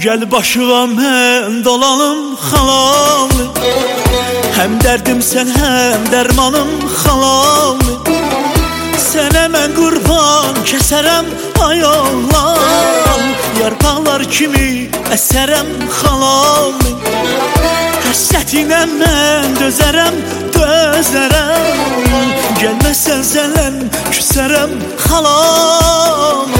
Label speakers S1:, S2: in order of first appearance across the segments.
S1: Gel başıma mən dolanım xalalı, hem derdim sen hem dermanım xalalı. Sənə mən qurban kəsərəm ay oğlan, yarpaqlar kimi əsərəm xalalı. Həsrətinə mən dözərəm, dözərəm, gəlməsən zələn küsərəm xalalı.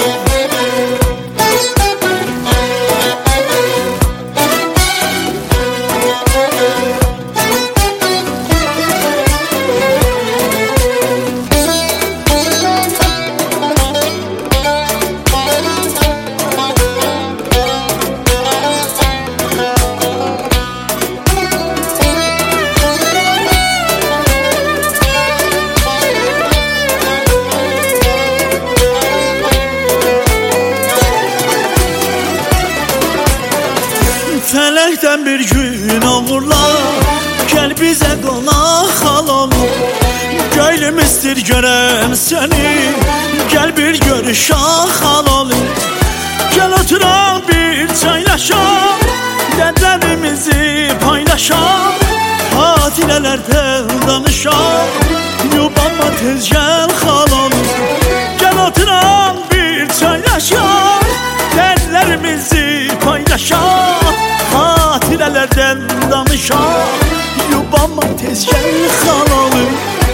S1: Fələkdən bir gün oğurlar, gəl bizə qonaq xalalı. Göylim istir görəm səni, gəl bir görüşək xalalı. Gəl oturaq bir çaylaşaq, dərdlərimizi paylaşaq, xatirələrdən danışaq, yubanma tez gəl xalalı. Gəl oturaq bir çaylaşaq, dərdlərimizi paylaşaq, xatirələrdən danışaq, yubanma tez gəl xalalı.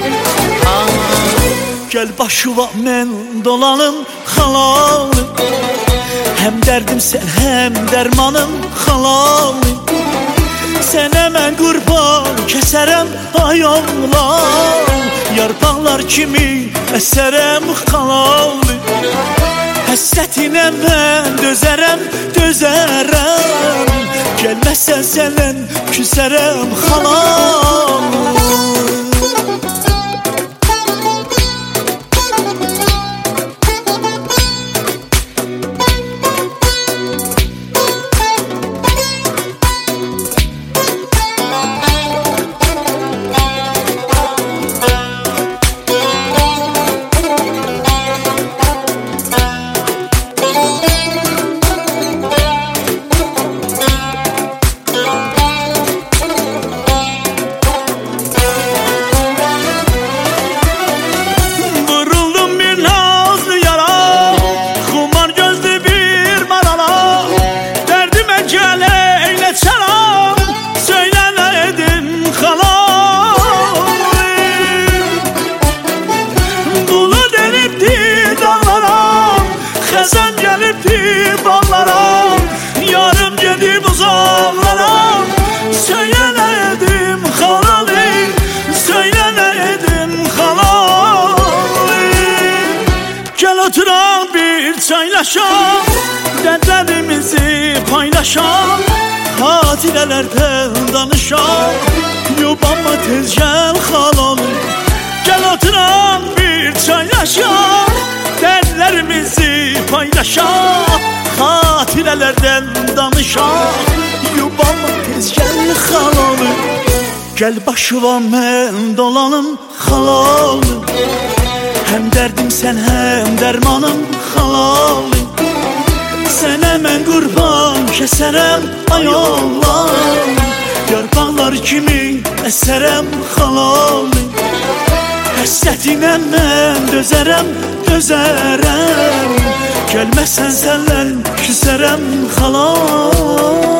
S1: Gəl başıma mən dolanım xalalı, hem derdim sen hem dermanım xalalı. Sənə mən qurban kəsərəm ay oğlan, yarpaqlar kimi əsərəm xalalı. Həsrətinə mən dözərəm, dözərəm, gəlməsən sənən küsərəm xalalı. Xəzən gəlibdi bağlara, yarım gedib uzaqlara. Söylə nə edim xalalı, söylə nə edim xalalı. Gəl oturaq bir çaylaşaq, dərdlərimizi paylaşaq, xatirələrdən danışaq, yubanma tez gəl xalalı. Gəl oturaq bir çaylaşaq, dərdlərimizi paylaşaq, xatirələrdən danışaq, yubanma tez gəl xalalı. Gəl başıma mən dolanım xalalı, hem derdim sen hem dermanım xalalı. Sənə mən qurban kəsərəm ay oğlan, yarpaqlar kimi əsərəm xalalı. Həsrətinə mən dözərəm, dözərəm, gəlməsən zələn küsərəm xalalı.